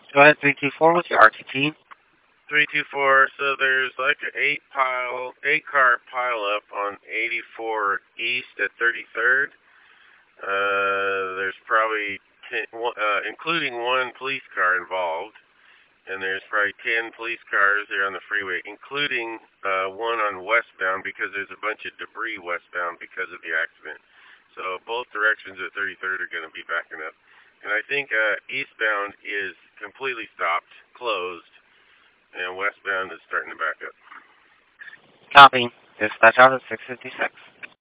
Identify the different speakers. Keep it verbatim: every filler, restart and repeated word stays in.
Speaker 1: Go ahead, three two four with your R T T.
Speaker 2: three two four, so there's like an eight pile, eight car pile up on eighty-four East at thirty-third. Uh, there's probably ten, uh, including one police car involved, and there's probably ten police cars there on the freeway, including uh, one on westbound because there's a bunch of debris westbound because of the accident. So both directions at thirty-third are going to be backing up. And I think uh, eastbound is completely stopped, closed, and westbound is starting to back up.
Speaker 1: Copy. Dispatch office six fifty-six.